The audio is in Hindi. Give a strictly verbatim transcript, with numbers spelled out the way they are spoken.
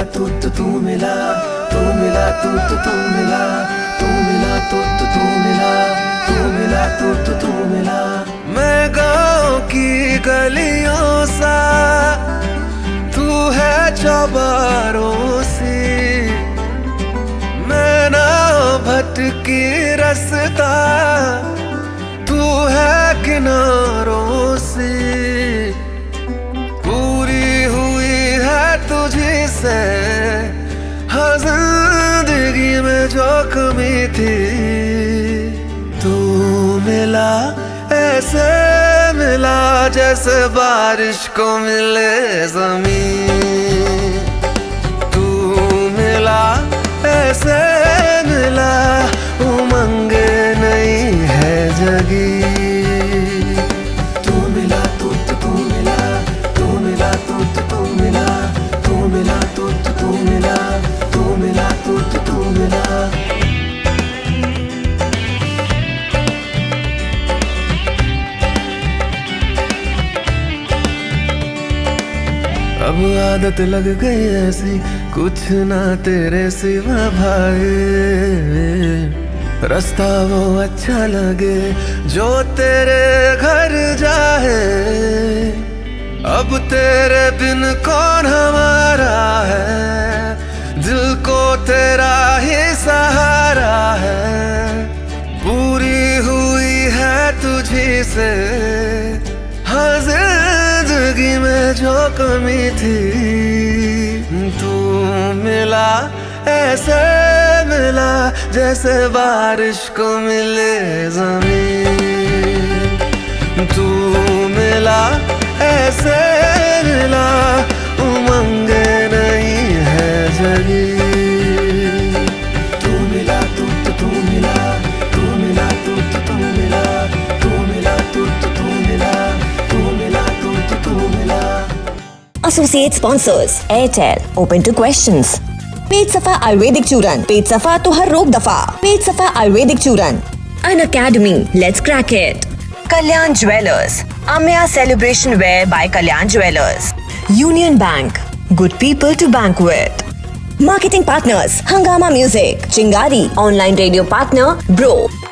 तू तू तू मिला, तू मिला तू तू तू मिला, तू मिला तू तू तू मिला, तू मिला तू तू तू मिला। मैं गाँव की गलियों सा, तू है चौबारों सी, मैं ना भटकी रास्ता, तू है किनारों से। पूरी हुई है तुझी से हर जिंदगी में जो कमी थी, तू मिला ऐसे मिला जैसे बारिश को मिले जमीन। तू मिला ऐसे मिला उमंगे नहीं है जगी। तू मिला तू तू तू मिला, तू मिला तू तू तू मिला, तू मिला तू तू तू मिला, तू मिला तू तू तू मिला। अब आदत लग गई ऐसी कुछ ना तेरे सिवा भाई, रास्ता वो अच्छा लगे जो तेरे घर जाए। अब तेरे बिन कौन हमारा है, दिल को तेरा ही सहारा है। पूरी हुई है तुझी से हर जिंदगी में जो कमी थी, तू मिला ऐसे मिला जैसे बारिश को मिले जमीन। तू मिला ऐसे मिला उमंगे नहीं है जगी। तू मिला तू तू तू मिला, तू मिला तू तू तू मिला, तू मिला तू तू तू मिला, तू मिला तू तू तू मिला। Associate sponsors Airtel, open to questions. पेट सफा आयुर्वेदिक चूरन, पेट सफा तो हर रोग दफा। पेट सफा आयुर्वेदिक चूरन। An Academy, let's crack it. Kalyan Jewelers, Amya Celebration Wear by Kalyan Jewelers. Union Bank, good people to bank with. Marketing partners, Hangama Music, Chingari, online radio partner, Bro.